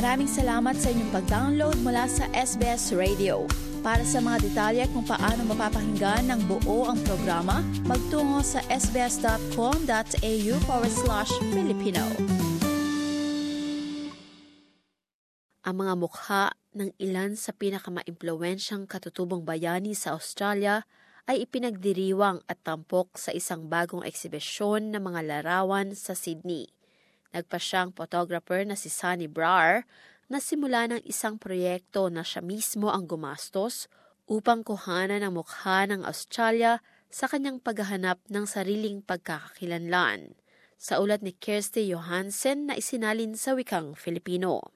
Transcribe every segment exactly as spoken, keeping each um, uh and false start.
Maraming salamat sa inyong pag-download mula sa S B S Radio. Para sa mga detalye kung paano mapapakinggan ng buo ang programa, magtungo sa sbs.com.au forward slash Filipino. Ang mga mukha ng ilan sa pinakamaimpluwensyang katutubong bayani sa Australia ay ipinagdiriwang at tampok sa isang bagong eksibisyon ng mga larawan sa Sydney. Nagpa siyang photographer na si Sunny Brar na simula ng isang proyekto na siya mismo ang gumastos upang kuhanan ang mukha ng Australia sa kanyang paghahanap ng sariling pagkakakilanlan. Sa ulat ni Kirsty Johansen na isinalin sa wikang Filipino.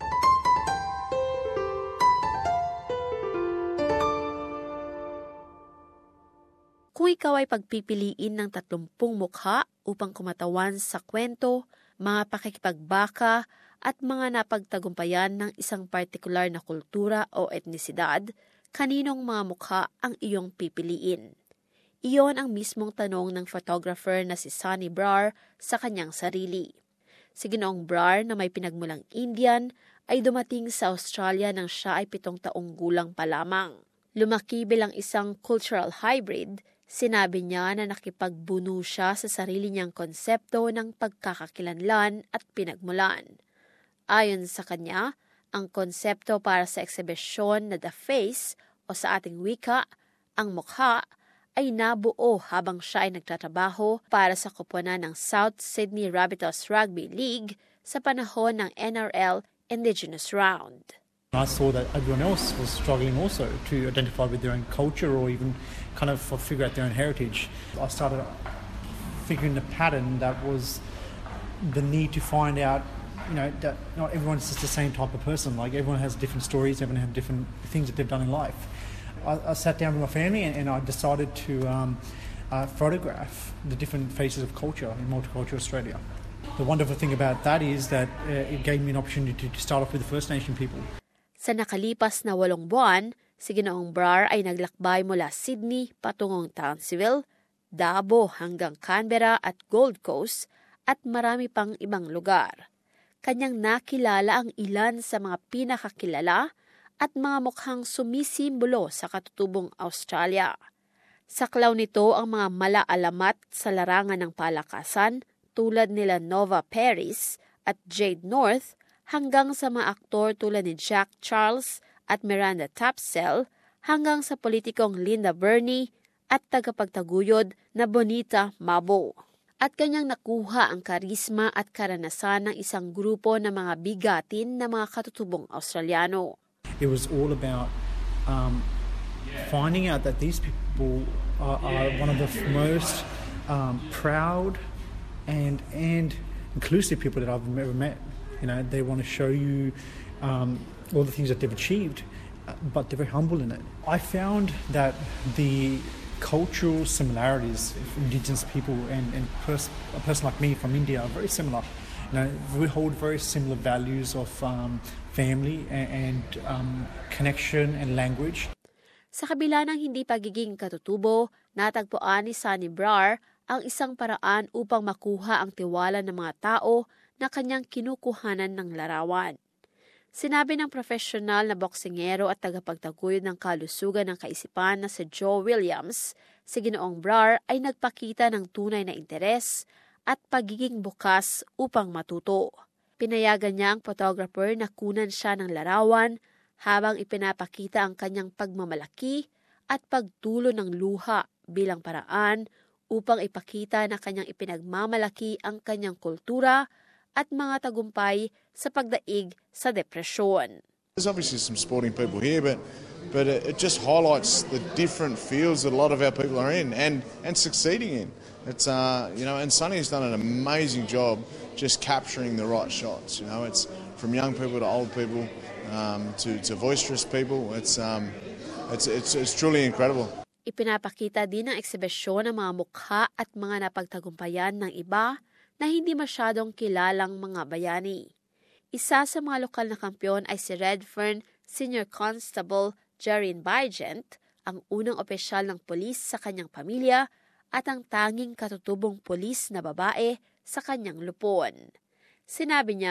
Kung ikaw ay pagpipiliin ng tatlumpung mukha upang kumatawan sa kwento, mga pakikipagbaka at mga napagtagumpayan ng isang partikular na kultura o etnisidad, kaninong mga mukha ang iyong pipiliin? Iyon ang mismong tanong ng photographer na si Sunny Brar sa kanyang sarili. Si Ginoong Brar na may pinagmulang Indian ay dumating sa Australia nang siya ay pitong taong gulang pa lamang. Lumaki bilang isang cultural hybrid, sinabi niya na nakipagbuno siya sa sarili niyang konsepto ng pagkakakilanlan at pinagmulan. Ayon sa kanya, ang konsepto para sa eksibisyon na The Face o sa ating wika, ang mukha, ay nabuo habang siya ay nagtatrabaho para sa koponan ng South Sydney Rabbitohs Rugby League sa panahon ng N R L Indigenous Round. I saw that everyone else was struggling also to identify with their own culture or even kind of figure out their own heritage. I started figuring the pattern that was the need to find out, you know, that not everyone's just the same type of person. Like everyone has different stories, everyone has different things that they've done in life. I, I sat down with my family and, and I decided to um, uh, photograph the different faces of culture in multicultural Australia. The wonderful thing about that is that uh, it gave me an opportunity to start off with the First Nation people. Sa nakalipas na walong buwan, si Ginoong Brar ay naglakbay mula Sydney patungong Townsville, Davao hanggang Canberra at Gold Coast at marami pang ibang lugar. Kanyang nakilala ang ilan sa mga pinakakilala at mga mukhang sumisimbolo sa katutubong Australia. Saklaw nito ang mga malaalamat sa larangan ng palakasan tulad nila Nova Paris at Jade North, hanggang sa mga aktor tulad ni Jack Charles at Miranda Tapsell, hanggang sa politikong Linda Burney at tagapagtaguyod na Bonita Mabo. At kanyang nakuha ang karisma at karanasan ng isang grupo ng mga bigatin na mga katutubong Australiano. It was all about um, finding out that these people are, are one of the most um, proud and, and inclusive people that I've ever met. You know, they want to show you um, all the things that they've achieved, but they're very humble in it. I found that the cultural similarities of Indigenous people and, and pers- a person like me from India are very similar. You know, we hold very similar values of um, family and, and um, connection and language. Sa kabila ng hindi pagiging katutubo, natagpuan ni Sunny Brar ang isang paraan upang makuha ang tiwala ng mga tao na kanyang kinukuhanan ng larawan. Sinabi ng profesional na boksingero at tagapagtaguyod ng kalusugan ng kaisipan na si Joe Williams, si Ginoong Brar ay nagpakita ng tunay na interes at pagiging bukas upang matuto. Pinayagan niya ang photographer na kunan siya ng larawan habang ipinapakita ang kanyang pagmamalaki at pagtulo ng luha bilang paraan upang ipakita na kanyang ipinagmamalaki ang kanyang kultura at mga tagumpay sa pagdaig sa depresyon. There's obviously some sporting people here, but but it, it just highlights the different fields that a lot of our people are in and, and succeeding in. It's uh you know, and Sunny's done an amazing job just capturing the right shots. You know, it's from young people to old people, um, to to boisterous people. It's um it's it's it's truly incredible. Ipinapakita din ng eksibisyon ng mga mukha at mga napagtagumpayan ng iba na hindi masyadong kilalang mga bayani. Isa sa mga lokal na kampiyon ay si Redfern Senior Constable Jareen Bygent, ang unang opisyal ng pulis sa kanyang pamilya at ang tanging katutubong pulis na babae sa kanyang lupon. Sinabi niya,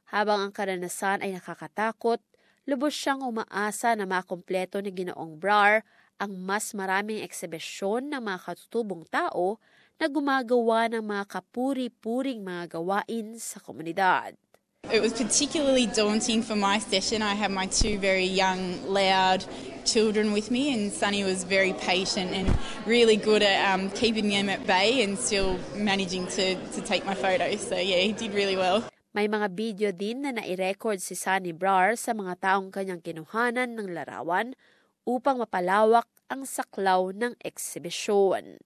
Habang ang karanasan ay nakakatakot, lubos siyang umaasa na makumpleto ni Ginoong Brar ang mas maraming eksibisyon ng mga katutubong tao na gumagawa ng mga kapuri-puring mga gawain sa komunidad. It was particularly daunting for my session. I had my two very young, loud children with me, and Sonny was very patient and really good at um, keeping them at bay and still managing to, to take my photos. So yeah, he did really well. May mga video din na nai-record si Sonny Brar sa mga taong kanyang kinuhanan ng larawan upang mapalawak ang saklaw ng eksibisyon.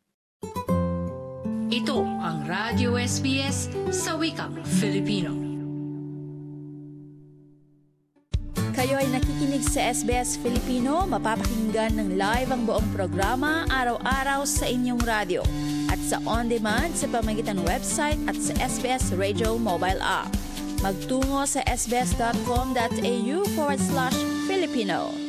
Ito ang Radio S B S sa wikang Filipino. Kayo ay nakikinig sa S B S Filipino, mapapakinggan ng live ang buong programa araw-araw sa inyong radyo at sa on-demand sa pamamagitan ng website at sa S B S Radio mobile app. Magtungo sa sbs.com.au forward slash Filipino.